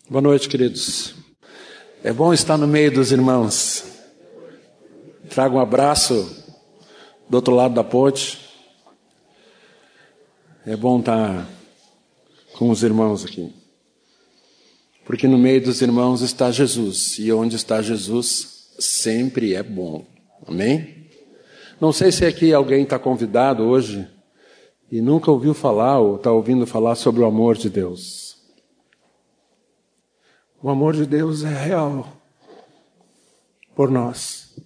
Boa noite, queridos. É bom estar no meio dos irmãos. Trago um abraço do outro lado da ponte. É bom estar com os irmãos aqui. Porque no meio dos irmãos está Jesus. E onde está Jesus, sempre é bom. Amém? Não sei se aqui alguém está convidado hoje e nunca ouviu falar ou está ouvindo falar sobre o amor de Deus. O amor de Deus é real por nós.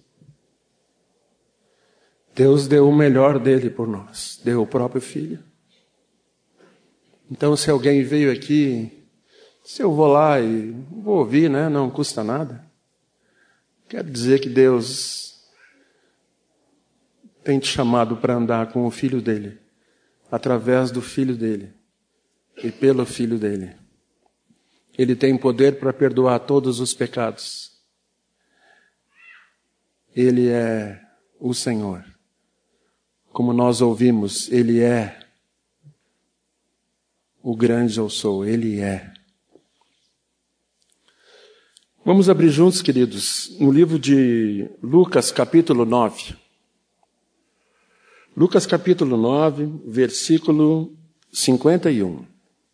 Deus deu o melhor dele por nós. Deu o próprio Filho. Então, se alguém veio aqui, se eu vou lá e vou ouvir, né? Não custa nada. Quero dizer que Deus tem te chamado para andar com o Filho dele, através do Filho dele e pelo Filho dele. Ele tem poder para perdoar todos os pecados. Ele é o Senhor. Como nós ouvimos, Ele é o grande eu sou. Ele é. Vamos abrir juntos, queridos, no livro de Lucas, capítulo 9. Lucas, capítulo 9, versículo 51.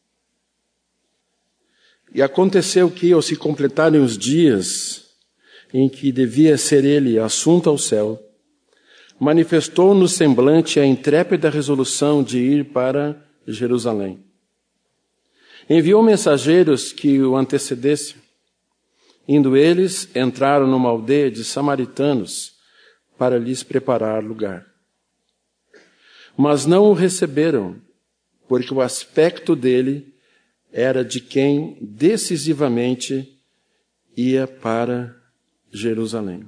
E aconteceu que, ao se completarem os dias em que devia ser ele assunto ao céu, manifestou no semblante a intrépida resolução de ir para Jerusalém. Enviou mensageiros que o antecedessem. Indo eles, entraram numa aldeia de samaritanos para lhes preparar lugar. Mas não o receberam, porque o aspecto dele era de quem decisivamente ia para Jerusalém.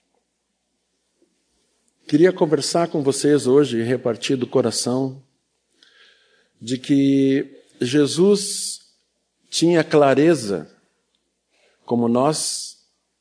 Queria conversar com vocês hoje e repartir do coração de que Jesus tinha clareza, como nós.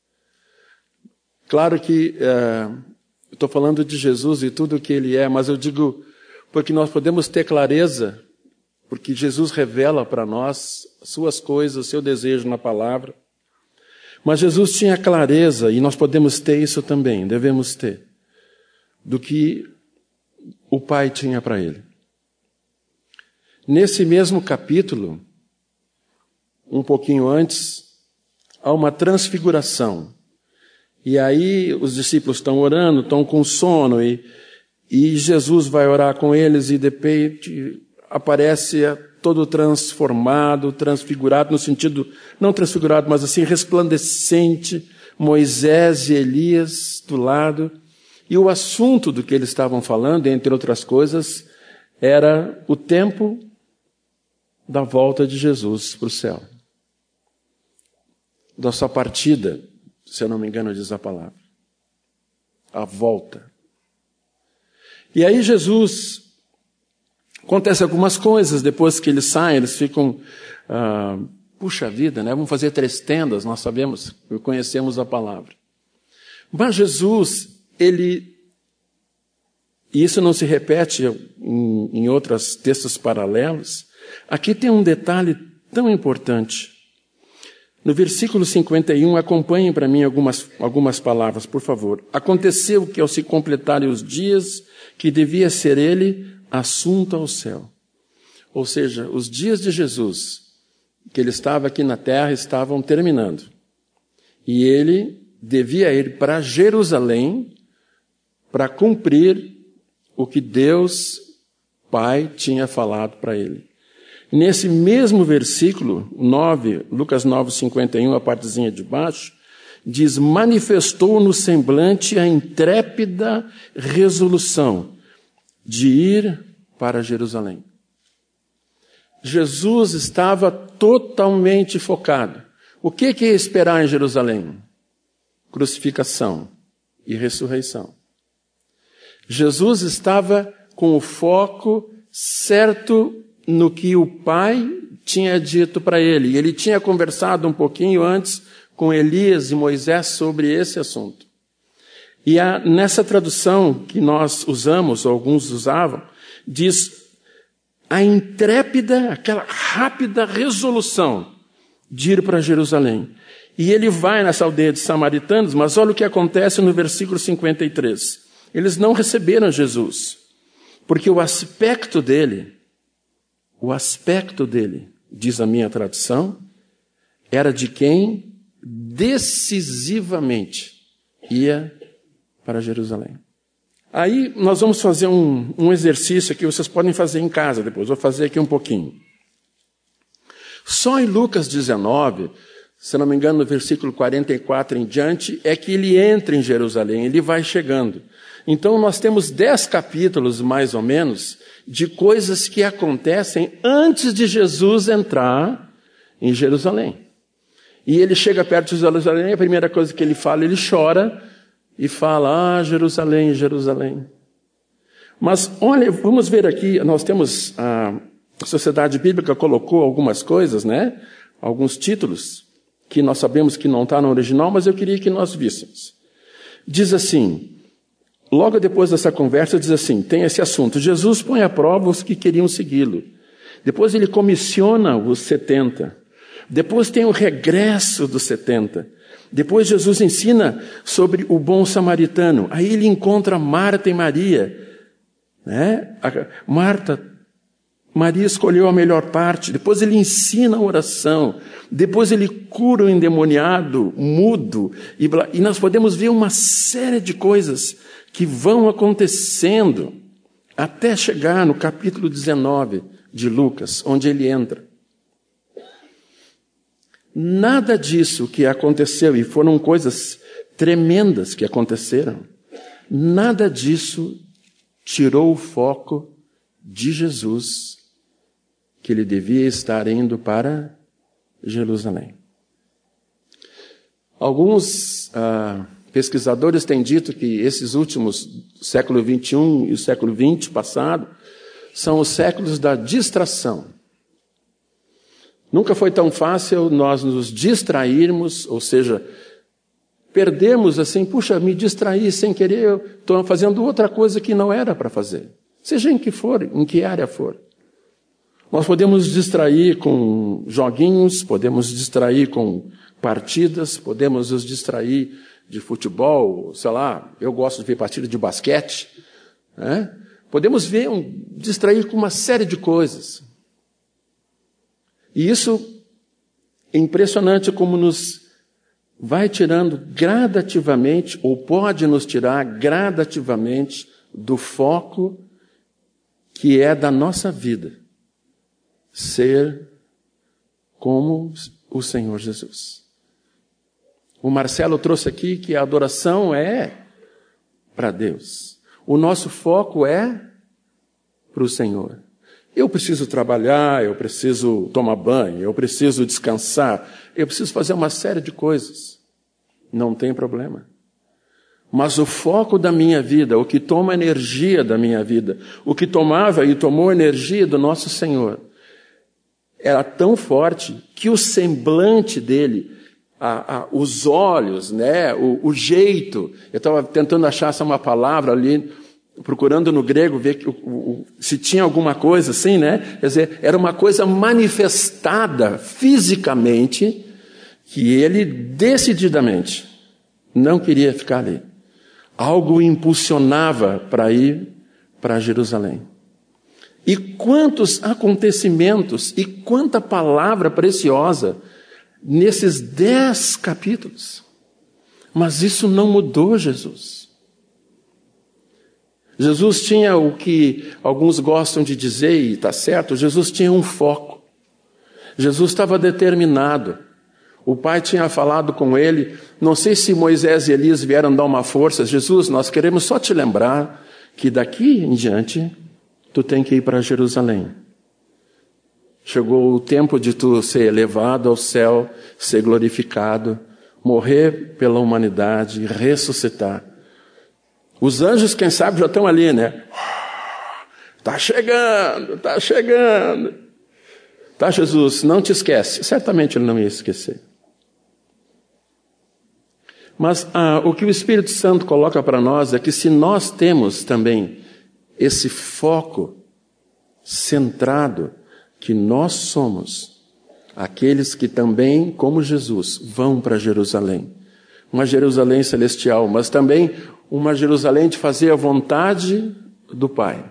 Claro que estou falando de Jesus e tudo o que Ele é, mas eu digo porque nós podemos ter clareza porque Jesus revela para nós suas coisas, seu desejo na palavra. Mas Jesus tinha clareza, e nós podemos ter isso também, devemos ter, do que o Pai tinha para ele. Nesse mesmo capítulo, um pouquinho antes, há uma transfiguração. E aí os discípulos estão orando, estão com sono, e Jesus vai orar com eles e de repente aparece todo transformado, transfigurado, no sentido, não transfigurado, mas assim, resplandecente, Moisés e Elias do lado. E o assunto do que eles estavam falando, entre outras coisas, era o tempo da volta de Jesus para o céu. Da sua partida, se eu não me engano, diz a palavra. A volta. E aí Jesus... Acontece algumas coisas, depois que eles saem, eles ficam, puxa vida, né? Vamos fazer 3 tendas, nós sabemos, conhecemos a palavra. Mas Jesus, e isso não se repete em outros textos paralelos, aqui tem um detalhe tão importante. No versículo 51, acompanhem para mim algumas palavras, por favor. Aconteceu que ao se completarem os dias que devia ser ele assunto ao céu. Ou seja, os dias de Jesus, que ele estava aqui na terra, estavam terminando. E ele devia ir para Jerusalém para cumprir o que Deus, Pai, tinha falado para ele. Nesse mesmo versículo 9, Lucas 9, 51, a partezinha de baixo, diz, manifestou no semblante a intrépida resolução de ir para Jerusalém. Jesus estava totalmente focado. O que ia esperar em Jerusalém? Crucificação e ressurreição. Jesus estava com o foco certo no que o Pai tinha dito para ele. Ele tinha conversado um pouquinho antes com Elias e Moisés sobre esse assunto. E nessa tradução que nós usamos, ou alguns usavam, diz a intrépida, aquela rápida resolução de ir para Jerusalém. E ele vai nessa aldeia de samaritanos, mas olha o que acontece no versículo 53. Eles não receberam Jesus, porque o aspecto dele, diz a minha tradução, era de quem decisivamente ia para Jerusalém. Aí nós vamos fazer um exercício que vocês podem fazer em casa depois, vou fazer aqui um pouquinho. Só em Lucas 19, se não me engano, no versículo 44 em diante, é que ele entra em Jerusalém, ele vai chegando. Então nós temos 10 capítulos, mais ou menos, de coisas que acontecem antes de Jesus entrar em Jerusalém. E ele chega perto de Jerusalém, a primeira coisa que ele fala, ele chora e fala, Jerusalém, Jerusalém. Mas olha, vamos ver aqui, nós temos, a Sociedade Bíblica colocou algumas coisas, né? Alguns títulos, que nós sabemos que não está no original, mas eu queria que nós víssemos. Diz assim, logo depois dessa conversa, diz assim, tem esse assunto, Jesus põe à prova os que queriam segui-lo. Depois ele comissiona os 70. Depois tem o regresso dos 70. Depois Jesus ensina sobre o bom samaritano. Aí ele encontra Marta e Maria. Né? Maria escolheu a melhor parte. Depois ele ensina a oração. Depois ele cura o endemoniado, mudo. E nós podemos ver uma série de coisas que vão acontecendo até chegar no capítulo 19 de Lucas, onde ele entra. Nada disso que aconteceu, e foram coisas tremendas que aconteceram, nada disso tirou o foco de Jesus, que ele devia estar indo para Jerusalém. Alguns pesquisadores têm dito que esses últimos, século 21 e o século 20 passado, são os séculos da distração. Nunca foi tão fácil nós nos distrairmos, ou seja, perdemos assim, puxa, me distraí sem querer, eu estou fazendo outra coisa que não era para fazer. Seja em que for, em que área for. Nós podemos distrair com joguinhos, podemos distrair com partidas, podemos nos distrair de futebol, sei lá, eu gosto de ver partida de basquete, né? Podemos distrair com uma série de coisas. E isso é impressionante como nos vai tirando gradativamente, ou pode nos tirar gradativamente, do foco que é da nossa vida. Ser como o Senhor Jesus. O Marcelo trouxe aqui que a adoração é para Deus. O nosso foco é para o Senhor. Eu preciso trabalhar, eu preciso tomar banho, eu preciso descansar, eu preciso fazer uma série de coisas. Não tem problema. Mas o foco da minha vida, o que toma energia da minha vida, o que tomava e tomou energia do nosso Senhor, era tão forte que o semblante dele, os olhos, né, o jeito, eu estava tentando achar uma palavra ali, procurando no grego ver se tinha alguma coisa assim, né? Quer dizer, era uma coisa manifestada fisicamente que ele decididamente não queria ficar ali. Algo o impulsionava para ir para Jerusalém. E quantos acontecimentos e quanta palavra preciosa nesses 10 capítulos. Mas isso não mudou Jesus. Jesus tinha o que alguns gostam de dizer, e está certo, Jesus tinha um foco. Jesus estava determinado. O Pai tinha falado com ele, não sei se Moisés e Elias vieram dar uma força. Jesus, nós queremos só te lembrar que daqui em diante, tu tem que ir para Jerusalém. Chegou o tempo de tu ser elevado ao céu, ser glorificado, morrer pela humanidade e ressuscitar. Os anjos, quem sabe, já estão ali, né? Está chegando, está chegando. Tá, Jesus, não te esquece. Certamente ele não ia esquecer. Mas o que o Espírito Santo coloca para nós é que se nós temos também esse foco centrado que nós somos Aqueles que também, como Jesus, vão para Jerusalém. Uma Jerusalém celestial, mas também uma Jerusalém de fazer a vontade do Pai.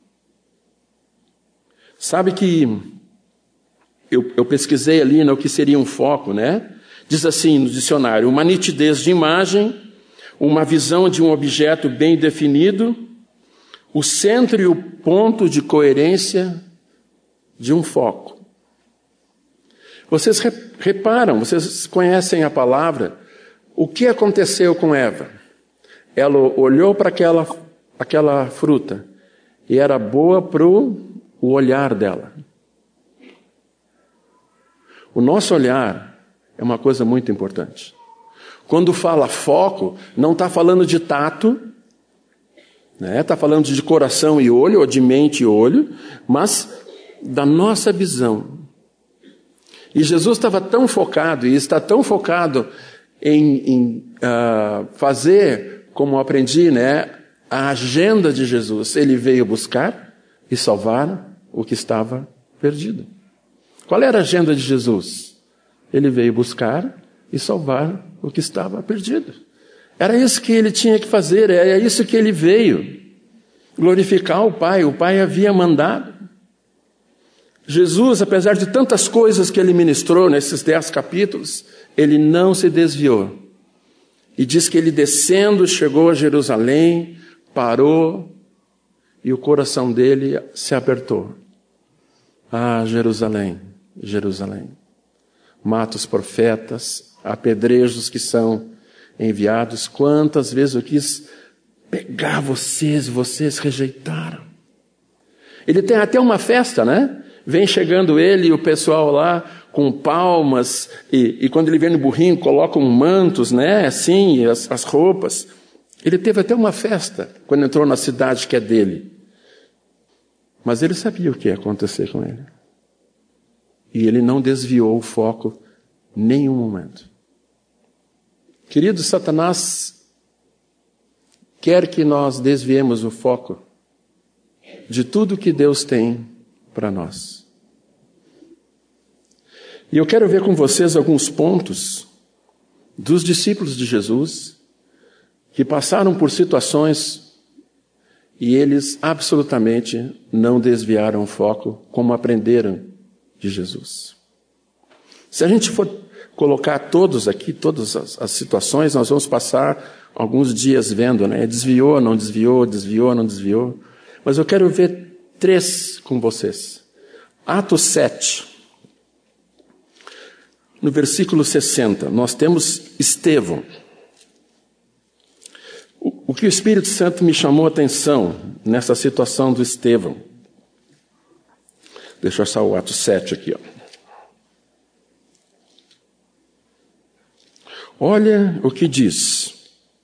Sabe que eu pesquisei ali no que seria um foco, né? Diz assim no dicionário: uma nitidez de imagem, uma visão de um objeto bem definido, o centro e o ponto de coerência de um foco. Vocês reparam, vocês conhecem a palavra. O que aconteceu com Eva? Ela olhou para aquela fruta e era boa para o olhar dela. O nosso olhar é uma coisa muito importante. Quando fala foco, não está falando de tato, né? Está falando de coração e olho, ou de mente e olho, mas da nossa visão. E Jesus estava tão focado, e está tão focado em fazer, como aprendi, né, a agenda de Jesus. Ele veio buscar e salvar o que estava perdido. Qual era a agenda de Jesus? Ele veio buscar e salvar o que estava perdido. Era isso que ele tinha que fazer, era isso que ele veio. Glorificar o Pai. O Pai havia mandado. Jesus, apesar de tantas coisas que ele ministrou nesses 10 capítulos, ele não se desviou. E diz que ele descendo chegou a Jerusalém, parou e o coração dele se apertou. Ah, Jerusalém, Jerusalém, mata os profetas, apedreja os que são enviados. Quantas vezes eu quis pegar vocês, vocês rejeitaram. Ele tem até uma festa, né? Vem chegando ele e o pessoal lá com palmas, e quando ele vem no burrinho, colocam mantos, né? Assim, as roupas. Ele teve até uma festa quando entrou na cidade que é dele. Mas ele sabia o que ia acontecer com ele. E ele não desviou o foco em nenhum momento. Querido, Satanás quer que nós desviemos o foco de tudo que Deus tem para nós. E eu quero ver com vocês alguns pontos dos discípulos de Jesus que passaram por situações e eles absolutamente não desviaram o foco como aprenderam de Jesus. Se a gente for colocar todos aqui, todas as situações, nós vamos passar alguns dias vendo, né? Desviou, não desviou, desviou, não desviou. Mas eu quero ver 3 com vocês. Atos 7. No versículo 60, nós temos Estevão. O que o Espírito Santo me chamou a atenção nessa situação do Estevão. Deixa eu achar o Atos 7 aqui, ó. Olha o que diz.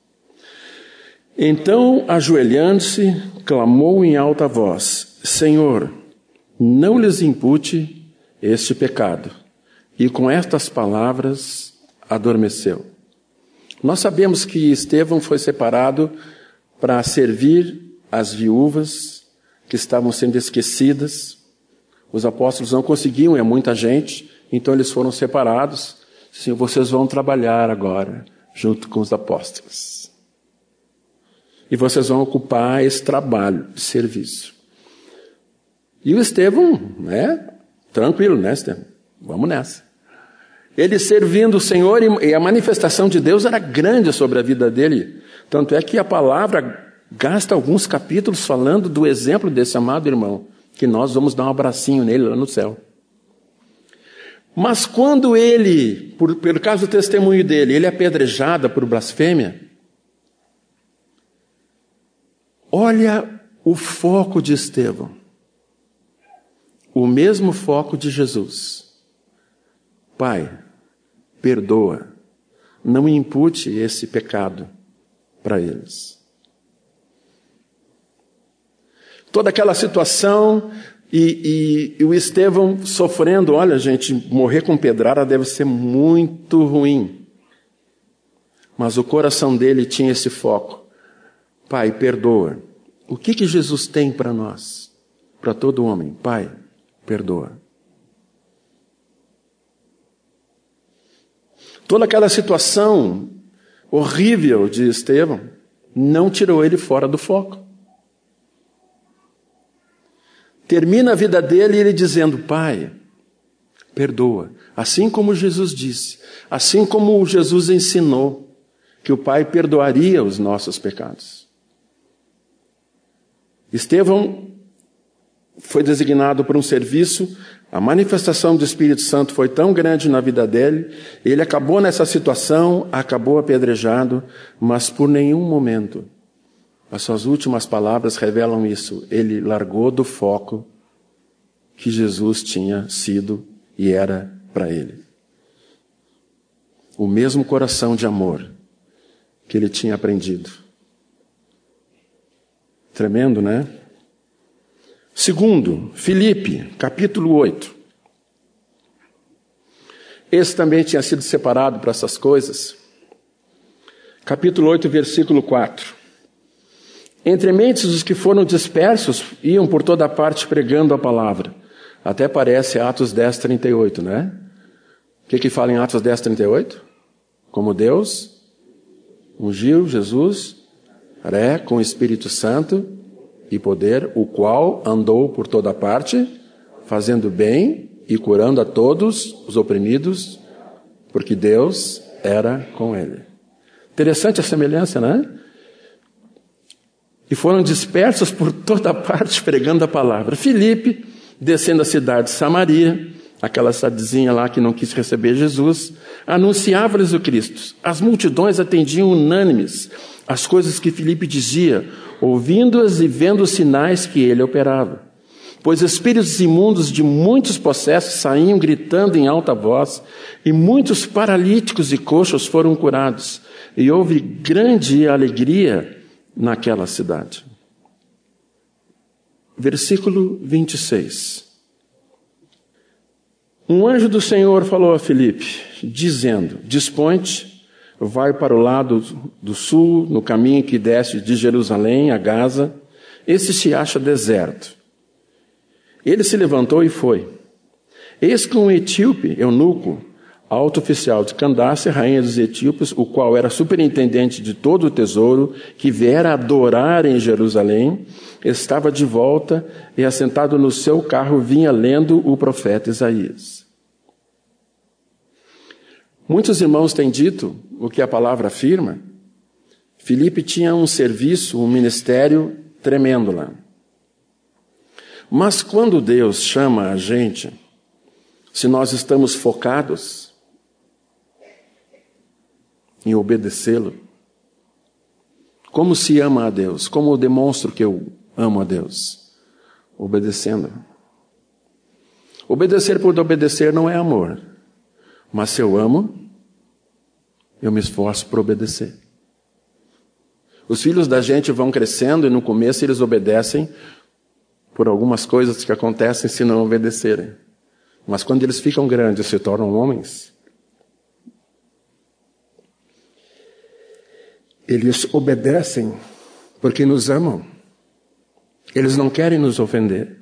Então, ajoelhando-se, clamou em alta voz: Senhor, não lhes impute este pecado. E com estas palavras adormeceu. Nós sabemos que Estevão foi separado para servir as viúvas que estavam sendo esquecidas. Os apóstolos não conseguiam, é muita gente, então eles foram separados. Sim, vocês vão trabalhar agora junto com os apóstolos. E vocês vão ocupar esse trabalho de serviço. E o Estevão, né? Tranquilo, né, Estevão? Vamos nessa. Ele servindo o Senhor, e a manifestação de Deus era grande sobre a vida dele. Tanto é que a palavra gasta alguns capítulos falando do exemplo desse amado irmão, que nós vamos dar um abracinho nele lá no céu. Mas quando ele, pelo caso do testemunho dele, ele é apedrejado por blasfêmia, olha o foco de Estevão. O mesmo foco de Jesus. Pai, perdoa. Não impute esse pecado para eles. Toda aquela situação e o Estevão sofrendo. Olha, gente, morrer com pedrada deve ser muito ruim. Mas o coração dele tinha esse foco. Pai, perdoa. O que Jesus tem para nós? Para todo homem. Pai, perdoa. Toda aquela situação horrível de Estevão não tirou ele fora do foco. Termina a vida dele ele dizendo: Pai, perdoa. Assim como Jesus disse, assim como Jesus ensinou que o Pai perdoaria os nossos pecados. Estevão foi designado para um serviço, a manifestação do Espírito Santo foi tão grande na vida dele, ele acabou nessa situação, acabou apedrejado, mas por nenhum momento, as suas últimas palavras revelam isso, ele largou do foco que Jesus tinha sido e era para ele. O mesmo coração de amor que ele tinha aprendido. Tremendo, né? Segundo, Filipe, capítulo 8. Esse também tinha sido separado para essas coisas. Capítulo 8, versículo 4. Entre mentes os que foram dispersos iam por toda parte pregando a palavra. Até parece Atos 10, 38, né? O que fala em Atos 10, 38? Como Deus ungiu Jesus com o Espírito Santo e poder, o qual andou por toda parte, fazendo bem e curando a todos os oprimidos, porque Deus era com ele. Interessante a semelhança, né? E foram dispersos por toda parte pregando a palavra. Filipe, descendo a cidade de Samaria, aquela cidadezinha lá que não quis receber Jesus, anunciava-lhes o Cristo. As multidões atendiam unânimes as coisas que Filipe dizia, ouvindo-as e vendo os sinais que ele operava. Pois espíritos imundos de muitos possessos saíam gritando em alta voz, e muitos paralíticos e coxos foram curados, e houve grande alegria naquela cidade. Versículo 26. Um anjo do Senhor falou a Filipe, dizendo: Dispõe-te, vai para o lado do sul, no caminho que desce de Jerusalém a Gaza. Esse se acha deserto. Ele se levantou e foi. Eis que um etíope, eunuco, alto oficial de Candace, rainha dos etíopes, o qual era superintendente de todo o tesouro, que viera adorar em Jerusalém, estava de volta e, assentado no seu carro, vinha lendo o profeta Isaías. Muitos irmãos têm dito o que a palavra afirma. Filipe tinha um serviço, um ministério tremendo lá. Mas quando Deus chama a gente, se nós estamos focados em obedecê-lo, como se ama a Deus? Como eu demonstro que eu amo a Deus? Obedecendo. Obedecer por obedecer não é amor. Mas se eu amo, eu me esforço por obedecer. Os filhos da gente vão crescendo e no começo eles obedecem por algumas coisas que acontecem se não obedecerem. Mas quando eles ficam grandes e se tornam homens, eles obedecem porque nos amam. Eles não querem nos ofender.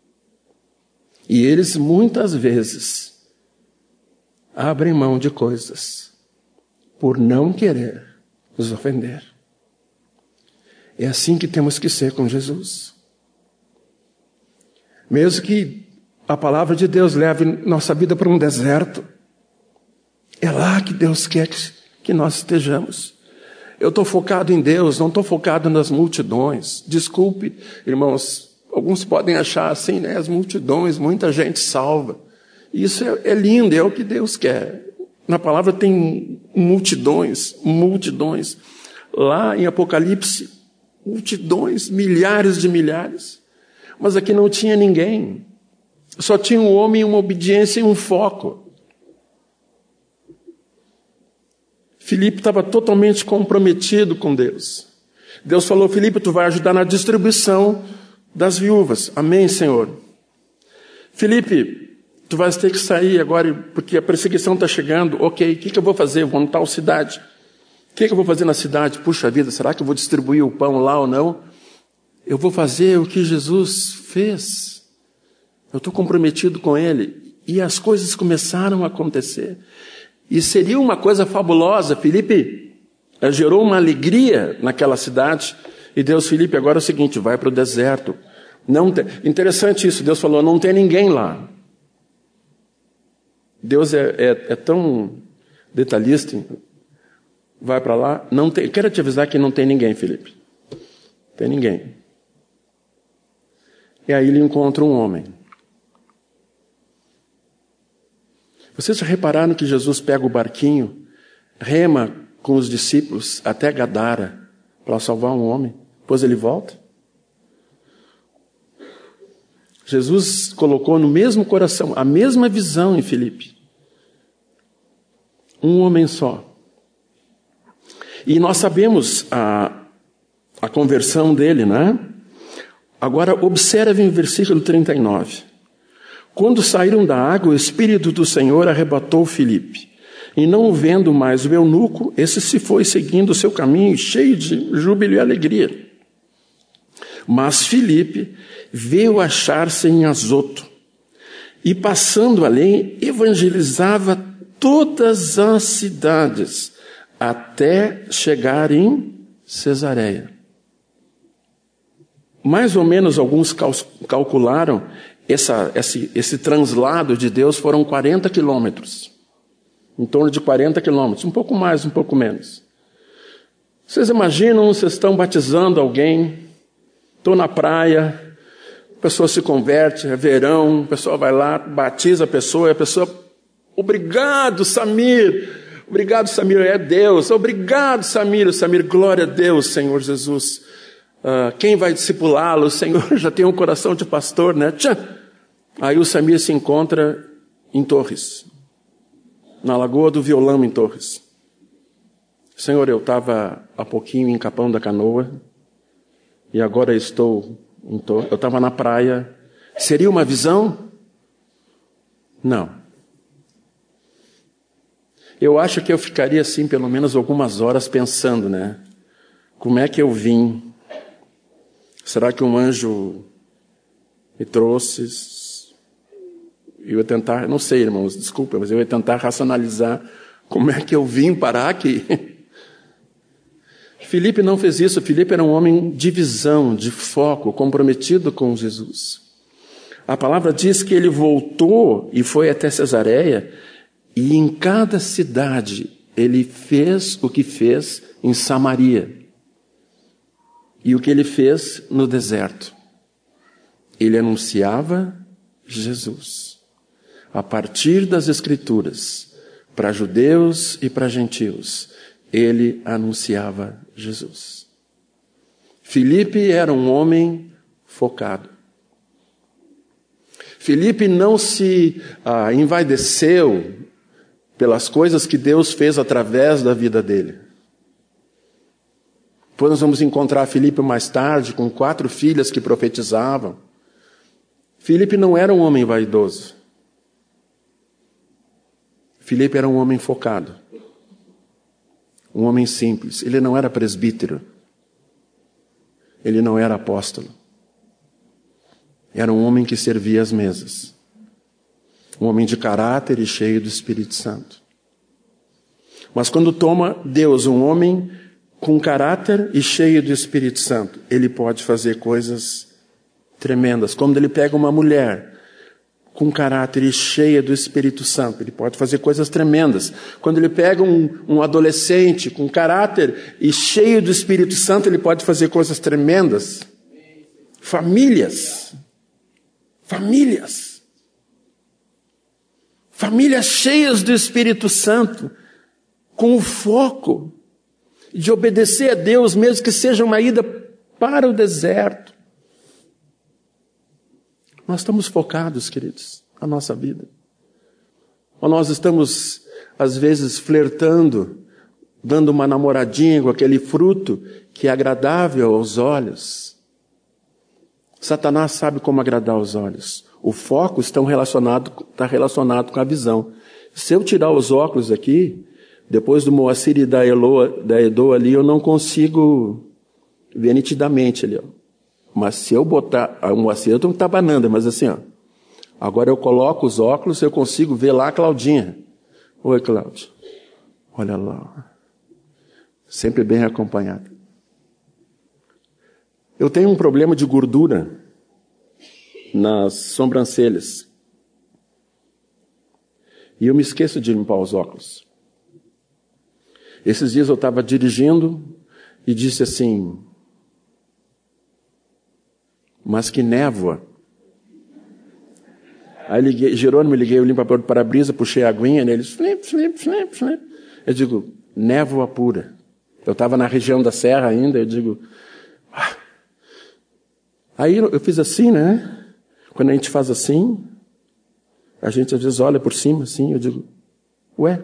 E eles muitas vezes abrem mão de coisas por não querer nos ofender. É assim que temos que ser com Jesus. Mesmo que a palavra de Deus leve nossa vida para um deserto, é lá que Deus quer que nós estejamos. Eu estou focado em Deus, não estou focado nas multidões. Desculpe, irmãos, alguns podem achar assim, né? As multidões, muita gente salva. Isso é lindo, é o que Deus quer. Na palavra tem multidões. Lá em Apocalipse, multidões, milhares de milhares. Mas aqui não tinha ninguém. Só tinha um homem, uma obediência e um foco. Filipe estava totalmente comprometido com Deus. Deus falou: Filipe, tu vai ajudar na distribuição das viúvas. Amém, Senhor. Filipe, tu vais ter que sair agora, porque a perseguição está chegando. Ok, o que eu vou fazer? Eu vou em tal cidade. O que eu vou fazer na cidade? Puxa vida, será que eu vou distribuir o pão lá ou não? Eu vou fazer o que Jesus fez. Eu estou comprometido com Ele. E as coisas começaram a acontecer. E seria uma coisa fabulosa. Filipe gerou uma alegria naquela cidade. E Deus, Filipe, agora é o seguinte, vai para o deserto. Interessante isso, Deus falou, não tem ninguém lá. Deus é tão detalhista. Vai para lá, não tem, quero te avisar que não tem ninguém, Filipe. Tem ninguém. E aí ele encontra um homem. Vocês já repararam que Jesus pega o barquinho, rema com os discípulos até Gadara para salvar um homem, depois ele volta? Jesus colocou no mesmo coração a mesma visão em Filipe. Um homem só. E nós sabemos a conversão dele, né? Agora observe em versículo 39. Quando saíram da água, o Espírito do Senhor arrebatou Filipe. E não vendo mais o eunuco, esse se foi seguindo o seu caminho, cheio de júbilo e alegria. Mas Filipe veio achar-se em Azoto. E passando além, evangelizava todas as cidades, até chegar em Cesareia. Mais ou menos alguns calcularam esse translado de Deus foram 40 quilômetros. Em torno de 40 quilômetros. Um pouco mais, um pouco menos. Vocês imaginam, vocês estão batizando alguém, estou na praia, a pessoa se converte, é verão, a pessoa vai lá, batiza a pessoa, e a pessoa, obrigado, Samir, é Deus, obrigado, Samir, glória a Deus, Senhor Jesus. Quem vai discipulá-lo? O Senhor já tem um coração de pastor, né? Aí o Samir se encontra em Torres, na Lagoa do Violão, em Torres. Senhor, eu estava há pouquinho em Capão da Canoa e agora estou em Torres. Eu estava na praia. Seria uma visão? Não. Eu acho que eu ficaria assim pelo menos algumas horas pensando, né? Como é que eu vim? Será que um anjo me trouxe? Eu ia tentar, não sei, irmãos, desculpa, mas eu ia tentar racionalizar como é que eu vim parar aqui. Filipe não fez isso. Filipe era um homem de visão, de foco, comprometido com Jesus. A palavra diz que ele voltou e foi até Cesareia, e em cada cidade ele fez o que fez em Samaria. E o que ele fez no deserto? Ele anunciava Jesus. A partir das Escrituras, para judeus e para gentios, ele anunciava Jesus. Filipe era um homem focado. Filipe não se envaideceu pelas coisas que Deus fez através da vida dele. Depois nós vamos encontrar Filipe mais tarde, com 4 filhas que profetizavam. Filipe não era um homem vaidoso. Filipe era um homem focado. Um homem simples. Ele não era presbítero. Ele não era apóstolo. Era um homem que servia as mesas. Um homem de caráter e cheio do Espírito Santo. Mas quando toma Deus um homem com caráter e cheio do Espírito Santo, ele pode fazer coisas tremendas. Quando ele pega uma mulher com caráter e cheia do Espírito Santo, ele pode fazer coisas tremendas. Quando ele pega um adolescente com caráter e cheio do Espírito Santo, ele pode fazer coisas tremendas. Famílias cheias do Espírito Santo, com o foco de obedecer a Deus, mesmo que seja uma ida para o deserto. Nós estamos focados, queridos, na nossa vida. Ou nós estamos, às vezes, flertando, dando uma namoradinha com aquele fruto que é agradável aos olhos. Satanás sabe como agradar os olhos. O foco está relacionado com a visão. Se eu tirar os óculos aqui, depois do Moacir e da Edo ali, eu não consigo ver nitidamente ali, ó. Mas se eu botar, o Moacir eu estou tabanando, mas assim, ó. Agora eu coloco os óculos, eu consigo ver lá a Claudinha. Oi, Cláudia. Olha lá. Sempre bem acompanhado. Eu tenho um problema de gordura nas sobrancelhas. E eu me esqueço de limpar os óculos. Esses dias eu estava dirigindo e disse assim, mas que névoa. Aí liguei o limpador de para-brisa, puxei a aguinha neles, flip. Eu digo, névoa pura. Eu estava na região da serra ainda, eu digo... Aí eu fiz assim, né? Quando a gente faz assim, a gente às vezes olha por cima assim, eu digo, ué?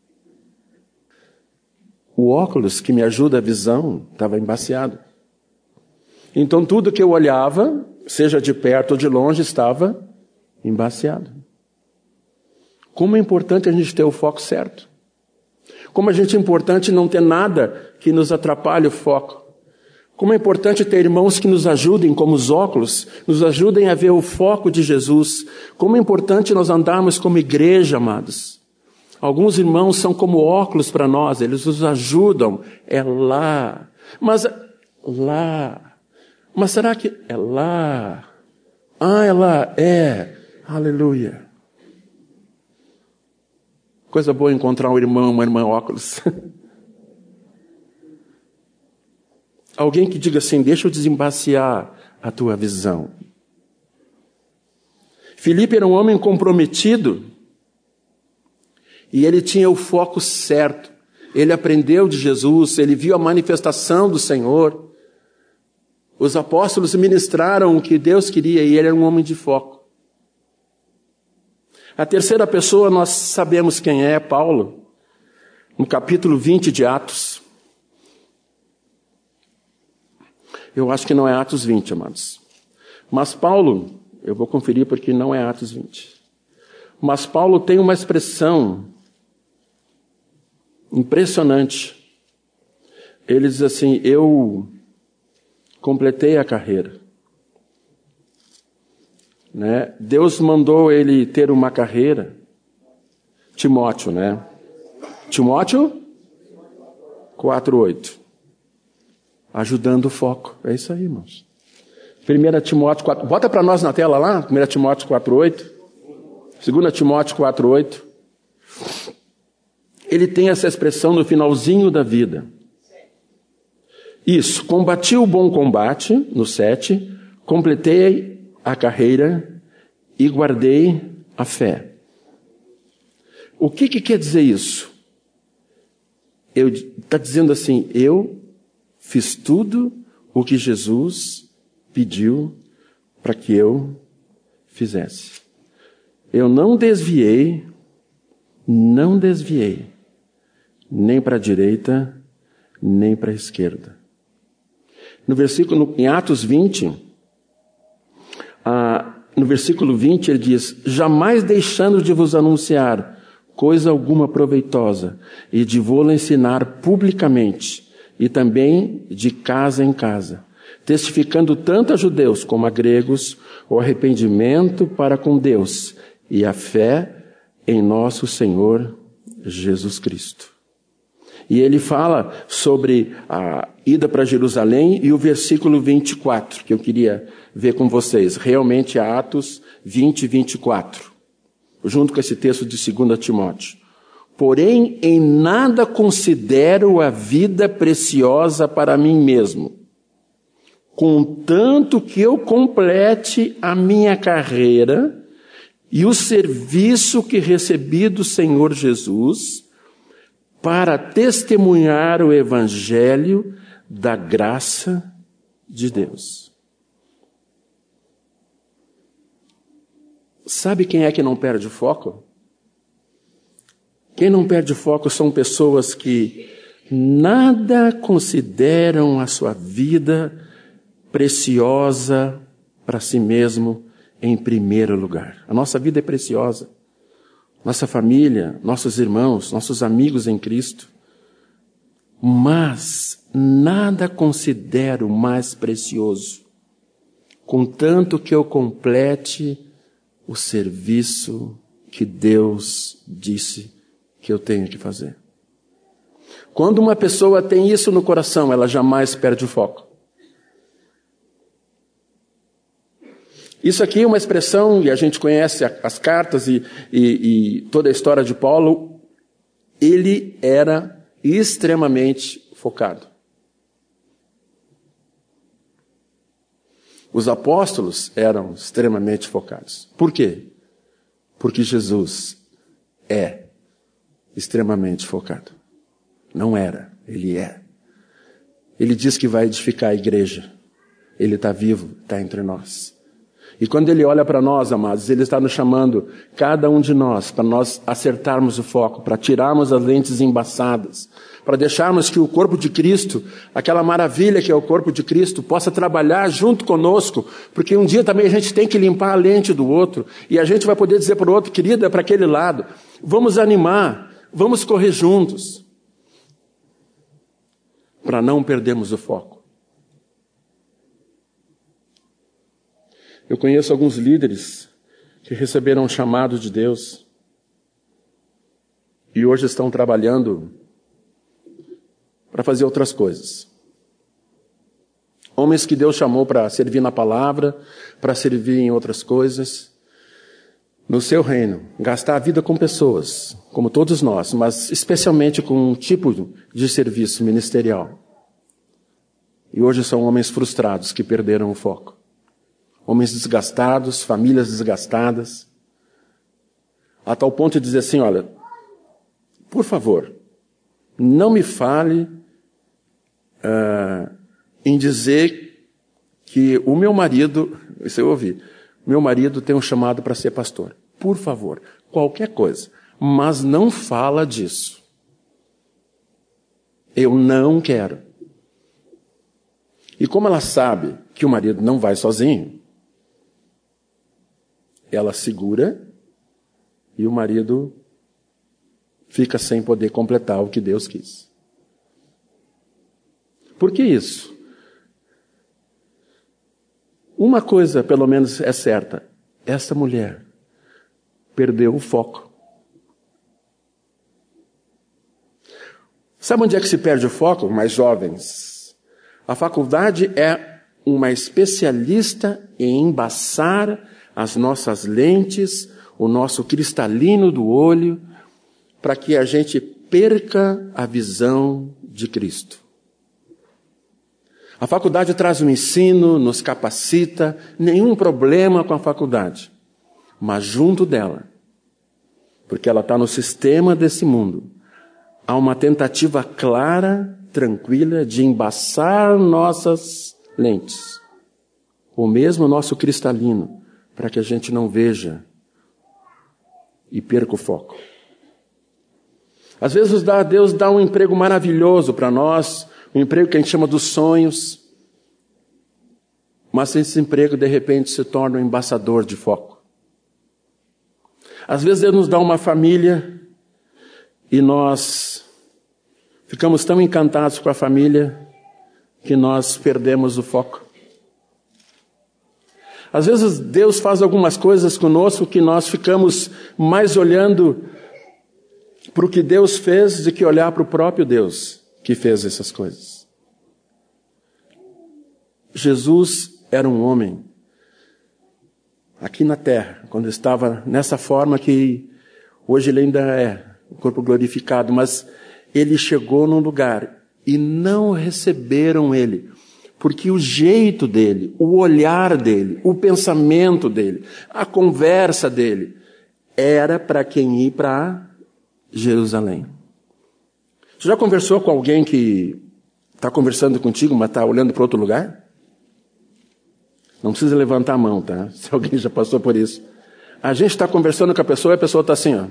O óculos que me ajuda a visão estava embaciado. Então tudo que eu olhava, seja de perto ou de longe, estava embaciado. Como é importante a gente ter o foco certo. Como é importante não ter nada que nos atrapalhe o foco. Como é importante ter irmãos que nos ajudem, como os óculos, nos ajudem a ver o foco de Jesus. Como é importante nós andarmos como igreja, amados. Alguns irmãos são como óculos para nós, eles nos ajudam. É lá. Mas lá. Mas será que é lá? Ah, é lá. É. Aleluia. Coisa boa encontrar um irmão, uma irmã óculos. Alguém que diga assim, deixa eu desembaciar a tua visão. Filipe era um homem comprometido e ele tinha o foco certo. Ele aprendeu de Jesus, ele viu a manifestação do Senhor. Os apóstolos ministraram o que Deus queria e ele era um homem de foco. A terceira pessoa nós sabemos quem é, Paulo, no capítulo 20 de Atos. Eu acho que não é Atos 20, amados. Mas Paulo, eu vou conferir porque não é Atos 20. Mas Paulo tem uma expressão impressionante. Ele diz assim, eu completei a carreira. Né? Deus mandou ele ter uma carreira. Timóteo, né? Timóteo 4:8. Ajudando o foco. É isso aí, irmãos. 1 Timóteo 4. Bota para nós na tela lá, 1 Timóteo 4:8. 2 Timóteo 4:8. Ele tem essa expressão no finalzinho da vida. Isso. Combati o bom combate, no 7. Completei a carreira e guardei a fé. O que quer dizer isso? Está dizendo assim, eu fiz tudo o que Jesus pediu para que eu fizesse. Eu não desviei, nem para a direita, nem para a esquerda. Em Atos 20, no versículo 20 ele diz, jamais deixando de vos anunciar coisa alguma proveitosa, e de vou-la ensinar publicamente, e também de casa em casa, testificando tanto a judeus como a gregos o arrependimento para com Deus e a fé em nosso Senhor Jesus Cristo. E ele fala sobre a ida para Jerusalém e o versículo 24, que eu queria ver com vocês. Realmente é Atos 20, 24. Junto com esse texto de 2 Timóteo. Porém, em nada considero a vida preciosa para mim mesmo, contanto que eu complete a minha carreira e o serviço que recebi do Senhor Jesus para testemunhar o evangelho da graça de Deus. Sabe quem é que não perde o foco? Quem não perde o foco são pessoas que nada consideram a sua vida preciosa para si mesmo em primeiro lugar. A nossa vida é preciosa. Nossa família, nossos irmãos, nossos amigos em Cristo. Mas nada considero mais precioso, contanto que eu complete o serviço que Deus disse que eu tenho que fazer. Quando uma pessoa tem isso no coração, ela jamais perde o foco. Isso aqui é uma expressão, e a gente conhece as cartas e toda a história de Paulo. Ele era extremamente focado. Os apóstolos eram extremamente focados. Por quê? Porque Jesus é extremamente focado. Não era, ele é. Ele diz que vai edificar a igreja. Ele está vivo, está entre nós. E quando ele olha para nós, amados, ele está nos chamando, cada um de nós, para nós acertarmos o foco, para tirarmos as lentes embaçadas, para deixarmos que o corpo de Cristo, aquela maravilha que é o corpo de Cristo, possa trabalhar junto conosco, porque um dia também a gente tem que limpar a lente do outro, e a gente vai poder dizer para o outro, querido, é para aquele lado, vamos animar, vamos correr juntos, para não perdermos o foco. Eu conheço alguns líderes que receberam um chamado de Deus e hoje estão trabalhando para fazer outras coisas. Homens que Deus chamou para servir na palavra, para servir em outras coisas, no seu reino, gastar a vida com pessoas, como todos nós, mas especialmente com um tipo de serviço ministerial. E hoje são homens frustrados que perderam o foco. Homens desgastados, famílias desgastadas, a tal ponto de dizer assim, olha, por favor, não me fale em dizer que o meu marido, isso eu ouvi, meu marido tem um chamado para ser pastor. Por favor, qualquer coisa, mas não fala disso. Eu não quero. E como ela sabe que o marido não vai sozinho, ela segura e o marido fica sem poder completar o que Deus quis. Por que isso? Uma coisa, pelo menos, é certa. Essa mulher perdeu o foco. Sabe onde é que se perde o foco, mais jovens? A faculdade é uma especialista em embaçar as nossas lentes, o nosso cristalino do olho, para que a gente perca a visão de Cristo. A faculdade traz um ensino, nos capacita, nenhum problema com a faculdade. Mas junto dela, porque ela está no sistema desse mundo, há uma tentativa clara, tranquila, de embaçar nossas lentes, ou mesmo nosso cristalino, para que a gente não veja e perca o foco. Às vezes Deus dá um emprego maravilhoso para nós, um emprego que a gente chama dos sonhos, mas esse emprego de repente se torna um embaçador de foco. Às vezes Deus nos dá uma família e nós ficamos tão encantados com a família que nós perdemos o foco. Às vezes Deus faz algumas coisas conosco que nós ficamos mais olhando para o que Deus fez do que olhar para o próprio Deus que fez essas coisas. Jesus era um homem aqui na terra, quando estava nessa forma que hoje ele ainda é, o corpo glorificado, mas ele chegou num lugar e não receberam ele. Porque o jeito dele, o olhar dele, o pensamento dele, a conversa dele, era para quem ir para Jerusalém. Você já conversou com alguém que está conversando contigo, mas está olhando para outro lugar? Não precisa levantar a mão, tá? Se alguém já passou por isso. A gente está conversando com a pessoa e a pessoa está assim, ó.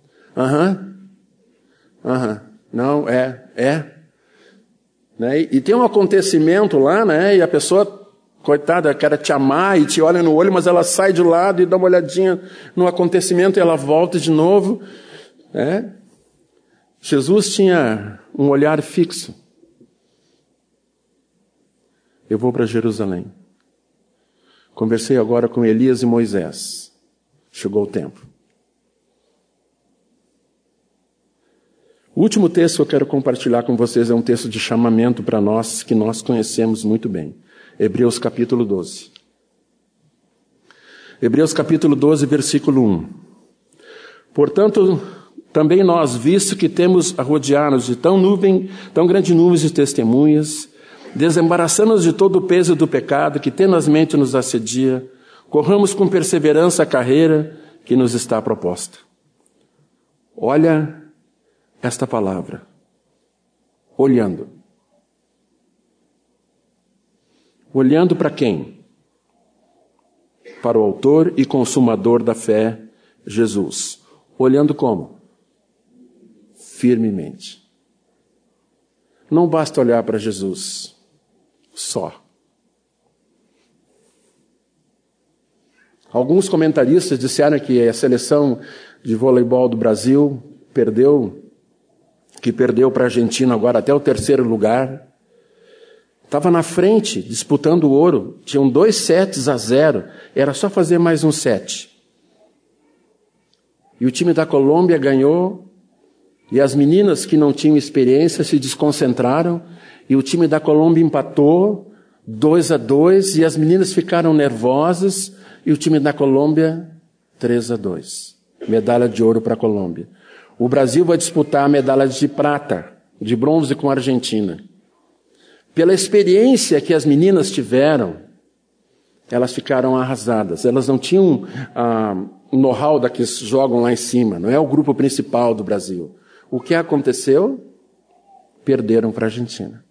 Não, é. Né? E tem um acontecimento lá, né? E a pessoa, coitada, quer te amar e te olha no olho, mas ela sai de lado e dá uma olhadinha no acontecimento e ela volta de novo. Né? Jesus tinha um olhar fixo. Eu vou para Jerusalém. Conversei agora com Elias e Moisés. Chegou o tempo. O último texto que eu quero compartilhar com vocês é um texto de chamamento para nós, que nós conhecemos muito bem. Hebreus capítulo 12. Hebreus capítulo 12, versículo 1. Portanto, também nós, visto que temos a rodear-nos de tão grande nuvem de testemunhas, desembaraçando-nos de todo o peso do pecado que tenazmente nos assedia, corramos com perseverança a carreira que nos está proposta. Olha esta palavra. Olhando. Olhando para quem? Para o autor e consumador da fé, Jesus. Olhando como? Firmemente. Não basta olhar para Jesus só. Alguns comentaristas disseram que a seleção de voleibol do Brasil perdeu para a Argentina agora até o 3º lugar. Estava na frente, disputando o ouro. Tinham 2-0. Era só fazer mais um set. E o time da Colômbia ganhou. E as meninas que não tinham experiência se desconcentraram. E o time da Colômbia empatou 2-2. E as meninas ficaram nervosas. E o time da Colômbia 3-2. Medalha de ouro para a Colômbia. O Brasil vai disputar a medalha de prata, de bronze com a Argentina. Pela experiência que as meninas tiveram, elas ficaram arrasadas. Elas não tinham o know-how da que jogam lá em cima. Não é o grupo principal do Brasil. O que aconteceu? Perderam para a Argentina.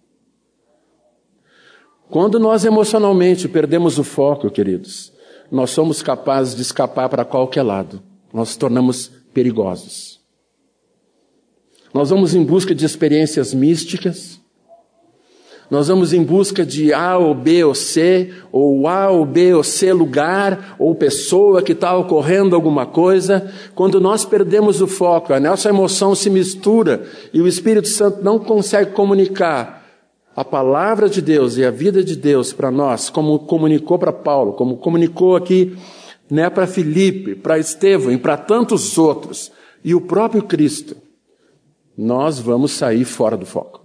Quando nós emocionalmente perdemos o foco, queridos, nós somos capazes de escapar para qualquer lado. Nós nos tornamos perigosos. Nós vamos em busca de experiências místicas. Nós vamos em busca de A ou B ou C, ou A ou B ou C lugar, ou pessoa que está ocorrendo alguma coisa. Quando nós perdemos o foco, a nossa emoção se mistura e o Espírito Santo não consegue comunicar a palavra de Deus e a vida de Deus para nós, como comunicou para Paulo, como comunicou aqui, para Filipe, para Estevão e para tantos outros, e o próprio Cristo, nós vamos sair fora do foco.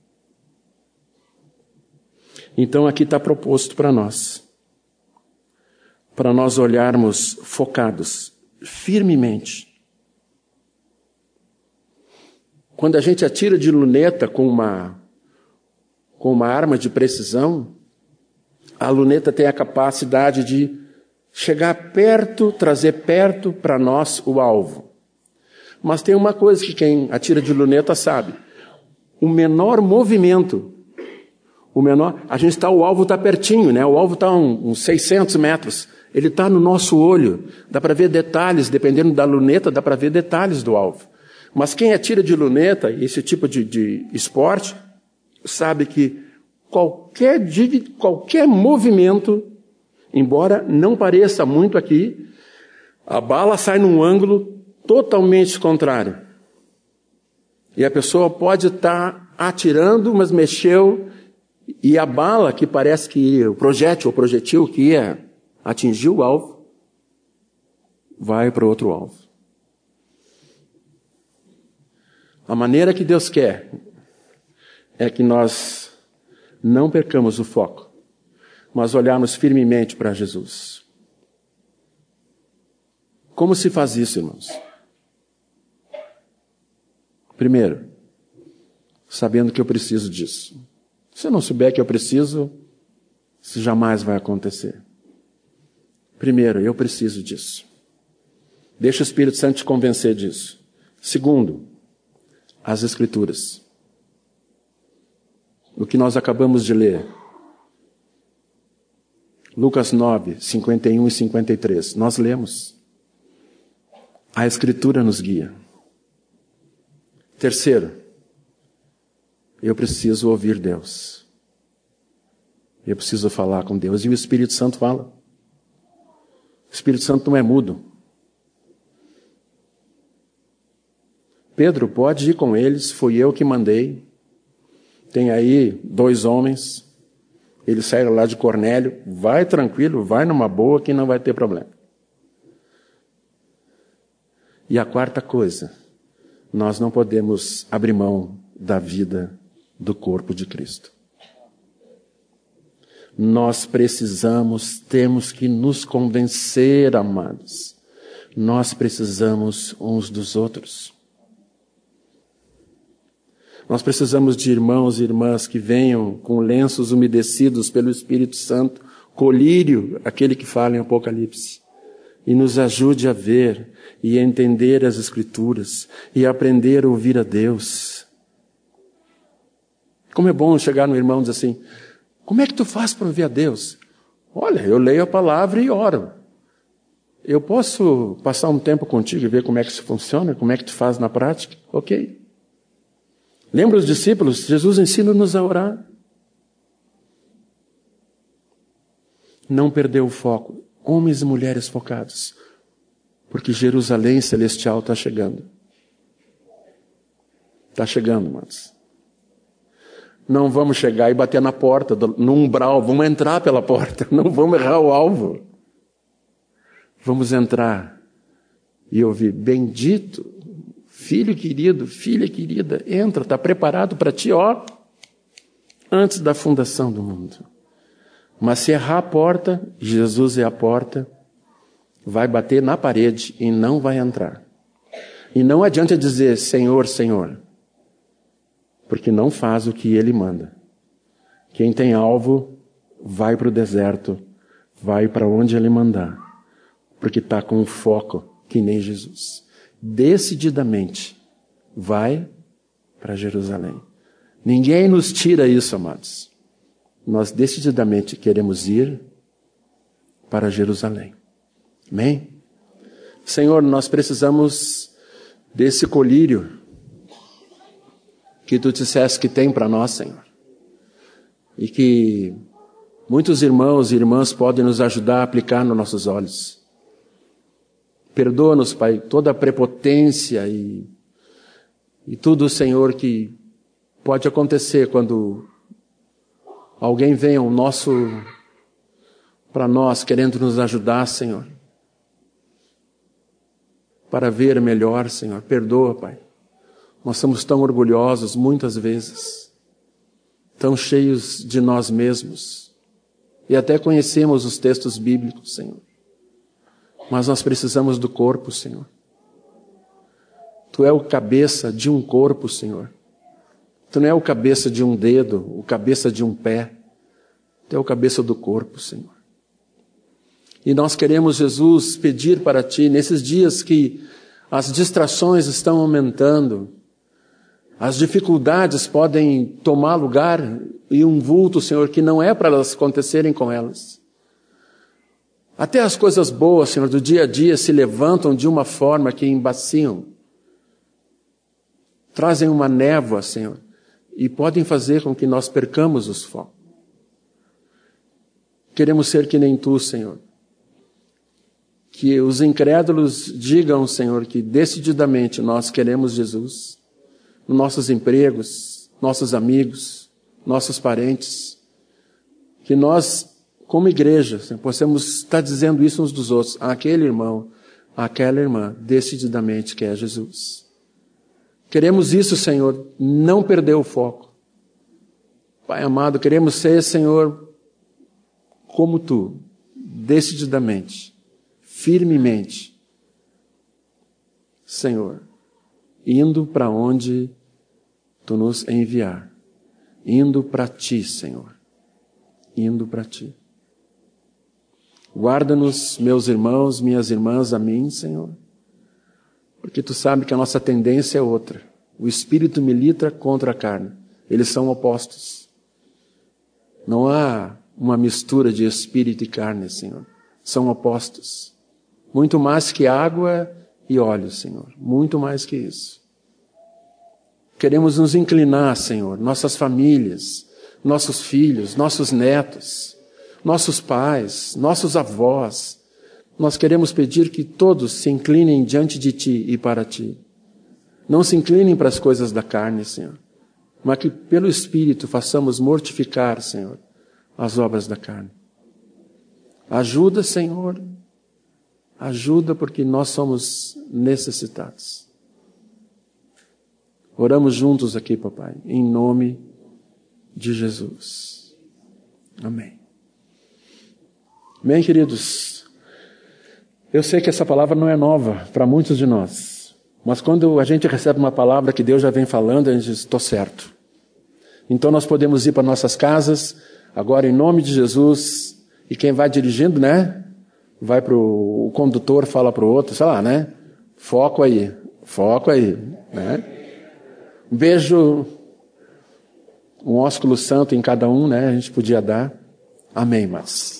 Então aqui está proposto para nós olharmos focados, firmemente. Quando a gente atira de luneta com uma arma de precisão, a luneta tem a capacidade de chegar perto, trazer perto para nós o alvo. Mas tem uma coisa que quem atira de luneta sabe. O menor movimento, o alvo está pertinho, né? O alvo está uns 600 metros. Ele está no nosso olho. Dá para ver detalhes, dependendo da luneta, dá para ver detalhes do alvo. Mas quem atira de luneta, esse tipo de esporte, sabe que qualquer movimento, embora não pareça muito aqui, a bala sai num ângulo totalmente contrário. E a pessoa pode estar atirando, mas mexeu, e a bala que parece que o projetil que ia atingir o alvo, vai para outro alvo. A maneira que Deus quer é que nós não percamos o foco, mas olharmos firmemente para Jesus. Como se faz isso, irmãos? Primeiro, sabendo que eu preciso disso. Se eu não souber que eu preciso, isso jamais vai acontecer. Primeiro, eu preciso disso. Deixa o Espírito Santo te convencer disso. Segundo, as Escrituras. O que nós acabamos de ler. Lucas 9, 51 e 53. Nós lemos. A Escritura nos guia. Terceiro, eu preciso ouvir Deus. Eu preciso falar com Deus. E o Espírito Santo fala. O Espírito Santo não é mudo. Pedro, pode ir com eles, fui eu que mandei. Tem aí 2 homens. Eles saíram lá de Cornélio. Vai tranquilo, vai numa boa que não vai ter problema. E a quarta coisa, nós não podemos abrir mão da vida do corpo de Cristo. Nós temos que nos convencer, amados. Nós precisamos uns dos outros. Nós precisamos de irmãos e irmãs que venham com lenços umedecidos pelo Espírito Santo, colírio, aquele que fala em Apocalipse, e nos ajude a ver e a entender as Escrituras e a aprender a ouvir a Deus. Como é bom chegar no irmão e dizer assim: como é que tu faz para ouvir a Deus? Olha, eu leio a palavra e oro. Eu posso passar um tempo contigo e ver como é que isso funciona, como é que tu faz na prática? Ok. Lembra os discípulos? Jesus ensina-nos a orar. Não perder o foco. Homens e mulheres focados. Porque Jerusalém celestial está chegando. Está chegando, irmãos. Não vamos chegar e bater na porta, no umbral. Vamos entrar pela porta. Não vamos errar o alvo. Vamos entrar e ouvir: bendito, filho querido, filha querida, entra, está preparado para ti, ó, antes da fundação do mundo. Mas se errar a porta, Jesus é a porta, vai bater na parede e não vai entrar. E não adianta dizer: Senhor, Senhor, porque não faz o que Ele manda. Quem tem alvo, vai para o deserto, vai para onde Ele mandar, porque está com foco, que nem Jesus. Decididamente, vai para Jerusalém. Ninguém nos tira isso, amados. Nós decididamente queremos ir para Jerusalém. Amém? Senhor, nós precisamos desse colírio que Tu disseste que tem para nós, Senhor. E que muitos irmãos e irmãs podem nos ajudar a aplicar nos nossos olhos. Perdoa-nos, Pai, toda a prepotência e tudo, Senhor, que pode acontecer quando alguém vem para nós querendo nos ajudar, Senhor, para ver melhor, Senhor. Perdoa, Pai. Nós somos tão orgulhosos muitas vezes, tão cheios de nós mesmos, e até conhecemos os textos bíblicos, Senhor. Mas nós precisamos do corpo, Senhor. Tu é o cabeça de um corpo, Senhor. Tu não é o cabeça de um dedo, o cabeça de um pé. Tu é o cabeça do corpo, Senhor. E nós queremos, Jesus, pedir para Ti, nesses dias que as distrações estão aumentando, as dificuldades podem tomar lugar e um vulto, Senhor, que não é para elas acontecerem com elas. Até as coisas boas, Senhor, do dia a dia se levantam de uma forma que embaciam. Trazem uma névoa, Senhor, e podem fazer com que nós percamos os focos. Queremos ser que nem Tu, Senhor. Que os incrédulos digam, Senhor, que decididamente nós queremos Jesus. Nos nossos empregos, nossos amigos, nossos parentes. Que nós, como igreja, Senhor, possamos estar dizendo isso uns dos outros. Aquele irmão, aquela irmã, decididamente quer Jesus. Queremos isso, Senhor, não perder o foco. Pai amado, queremos ser, Senhor, como Tu, decididamente, firmemente, Senhor, indo para onde Tu nos enviar, indo para Ti, Senhor, indo para Ti. Guarda-nos, meus irmãos, minhas irmãs, a mim, Senhor, porque Tu sabe que a nossa tendência é outra. O Espírito milita contra a carne. Eles são opostos. Não há uma mistura de Espírito e carne, Senhor. São opostos. Muito mais que água e óleo, Senhor. Muito mais que isso. Queremos nos inclinar, Senhor, nossas famílias, nossos filhos, nossos netos, nossos pais, nossos avós. Nós queremos pedir que todos se inclinem diante de Ti e para Ti. Não se inclinem para as coisas da carne, Senhor, mas que pelo Espírito façamos mortificar, Senhor, as obras da carne. Ajuda, Senhor, ajuda porque nós somos necessitados. Oramos juntos aqui, papai, em nome de Jesus. Amém. Bem, queridos, eu sei que essa palavra não é nova para muitos de nós, mas quando a gente recebe uma palavra que Deus já vem falando, a gente diz, estou certo. Então nós podemos ir para nossas casas, agora em nome de Jesus, e quem vai dirigindo, né? Vai para o condutor, fala para o outro, sei lá, né? Foco aí, né? Um beijo, um ósculo santo em cada um, né? A gente podia dar. Amém, mas...